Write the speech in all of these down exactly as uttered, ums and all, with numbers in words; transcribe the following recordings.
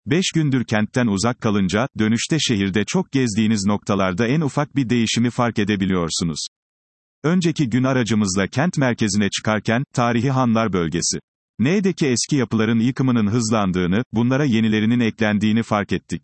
beş gündür kentten uzak kalınca, dönüşte şehirde çok gezdiğiniz noktalarda en ufak bir değişimi fark edebiliyorsunuz. Önceki gün aracımızla kent merkezine çıkarken, tarihi Hanlar bölgesi. N'deki eski yapıların yıkımının hızlandığını, bunlara yenilerinin eklendiğini fark ettik.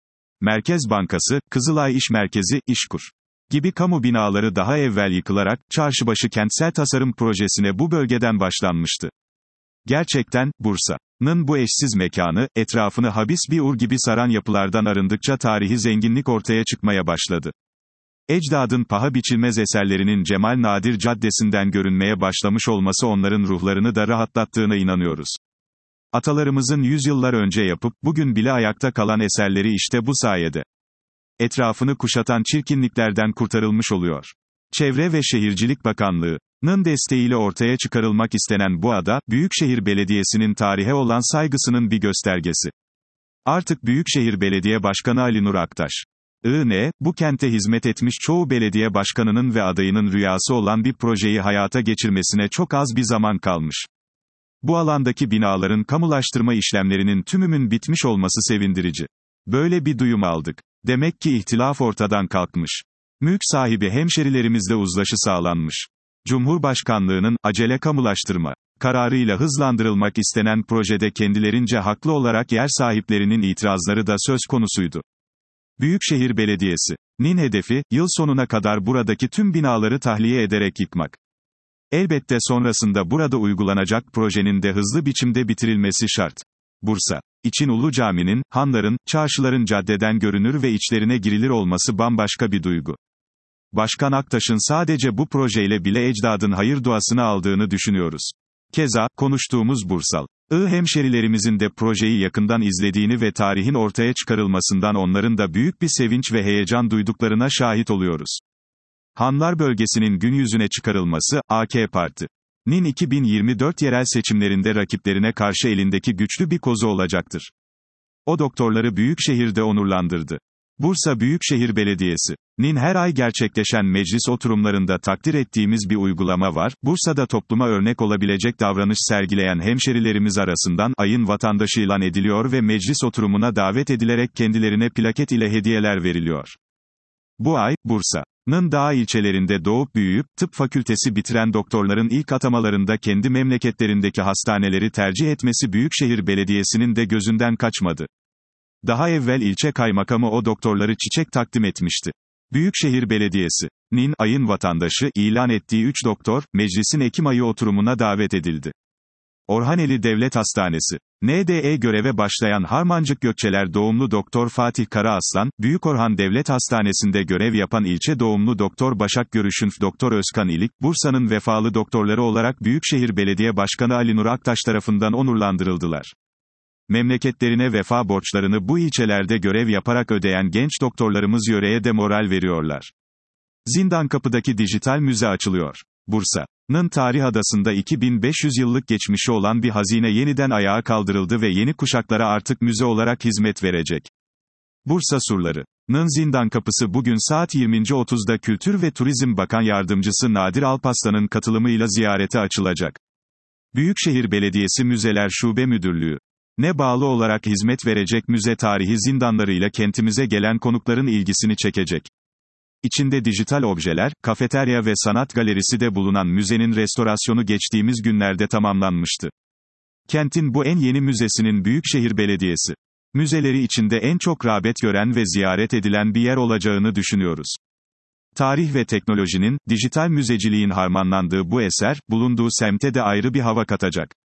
Merkez Bankası, Kızılay İş Merkezi, İşkur gibi kamu binaları daha evvel yıkılarak, Çarşıbaşı Kentsel Tasarım Projesi'ne bu bölgeden başlanmıştı. Gerçekten, Bursa'nın bu eşsiz mekanı, etrafını habis bir ur gibi saran yapılardan arındıkça tarihi zenginlik ortaya çıkmaya başladı. Ecdadın paha biçilmez eserlerinin Cemal Nadir Caddesi'nden görünmeye başlamış olması onların ruhlarını da rahatlattığına inanıyoruz. Atalarımızın yüzyıllar önce yapıp, bugün bile ayakta kalan eserleri işte bu sayede etrafını kuşatan çirkinliklerden kurtarılmış oluyor. Çevre ve Şehircilik Bakanlığı'nın desteğiyle ortaya çıkarılmak istenen bu ada, Büyükşehir Belediyesi'nin tarihe olan saygısının bir göstergesi. Artık Büyükşehir Belediye Başkanı Ali Nur Aktaş İ.N., bu kente hizmet etmiş çoğu belediye başkanının ve adayının rüyası olan bir projeyi hayata geçirmesine çok az bir zaman kalmış. Bu alandaki binaların kamulaştırma işlemlerinin tümünün bitmiş olması sevindirici. Böyle bir duyum aldık. Demek ki ihtilaf ortadan kalkmış. Mülk sahibi hemşerilerimizle uzlaşı sağlanmış. Cumhurbaşkanlığının, acele kamulaştırma kararıyla hızlandırılmak istenen projede kendilerince haklı olarak yer sahiplerinin itirazları da söz konusuydu. Büyükşehir Belediyesi'nin hedefi, yıl sonuna kadar buradaki tüm binaları tahliye ederek yıkmak. Elbette sonrasında burada uygulanacak projenin de hızlı biçimde bitirilmesi şart. Bursa için Ulu Cami'nin, hanların, çarşıların caddeden görünür ve içlerine girilir olması bambaşka bir duygu. Başkan Aktaş'ın sadece bu projeyle bile ecdadın hayır duasını aldığını düşünüyoruz. Keza, konuştuğumuz Bursal I hemşerilerimizin de projeyi yakından izlediğini ve tarihin ortaya çıkarılmasından onların da büyük bir sevinç ve heyecan duyduklarına şahit oluyoruz. Hanlar bölgesinin gün yüzüne çıkarılması, A K Parti'nin iki bin yirmi dört yerel seçimlerinde rakiplerine karşı elindeki güçlü bir kozu olacaktır. O doktorları Büyükşehir'de onurlandırdı. Bursa Büyükşehir Belediyesi'nin her ay gerçekleşen meclis oturumlarında takdir ettiğimiz bir uygulama var. Bursa'da topluma örnek olabilecek davranış sergileyen hemşerilerimiz arasından ayın vatandaşı ilan ediliyor ve meclis oturumuna davet edilerek kendilerine plaket ile hediyeler veriliyor. Bu ay, Bursa'nın dağ ilçelerinde doğup büyüyüp, tıp fakültesi bitiren doktorların ilk atamalarında kendi memleketlerindeki hastaneleri tercih etmesi Büyükşehir Belediyesi'nin de gözünden kaçmadı. Daha evvel ilçe kaymakamı o doktorları çiçek takdim etmişti. Büyükşehir Belediyesi'nin ayın vatandaşı ilan ettiği üç doktor, meclisin Ekim ayı oturumuna davet edildi. Orhaneli Devlet Hastanesi N D E göreve başlayan Harmancık Gökçeler doğumlu Doktor Fatih Karaaslan, Büyükorhan Devlet Hastanesi'nde görev yapan ilçe doğumlu Doktor Başak Görüşünf Doktor Özkan İlik, Bursa'nın vefalı doktorları olarak Büyükşehir Belediye Başkanı Ali Nur Aktaş tarafından onurlandırıldılar. Memleketlerine vefa borçlarını bu ilçelerde görev yaparak ödeyen genç doktorlarımız yöreye de moral veriyorlar. Zindankapı'daki dijital müze açılıyor. Bursa'nın tarih adasında iki bin beş yüz yıllık geçmişi olan bir hazine yeniden ayağa kaldırıldı ve yeni kuşaklara artık müze olarak hizmet verecek. Bursa Surları'nın Zindankapısı bugün saat yirmi otuzda Kültür ve Turizm Bakan Yardımcısı Nadir Alparslan'ın katılımıyla ziyarete açılacak. Büyükşehir Belediyesi Müzeler Şube Müdürlüğü ne bağlı olarak hizmet verecek müze tarihi zindanlarıyla kentimize gelen konukların ilgisini çekecek. İçinde dijital objeler, kafeterya ve sanat galerisi de bulunan müzenin restorasyonu geçtiğimiz günlerde tamamlanmıştı. Kentin bu en yeni müzesinin Büyükşehir Belediyesi müzeleri içinde en çok rağbet gören ve ziyaret edilen bir yer olacağını düşünüyoruz. Tarih ve teknolojinin, dijital müzeciliğin harmanlandığı bu eser, bulunduğu semte de ayrı bir hava katacak.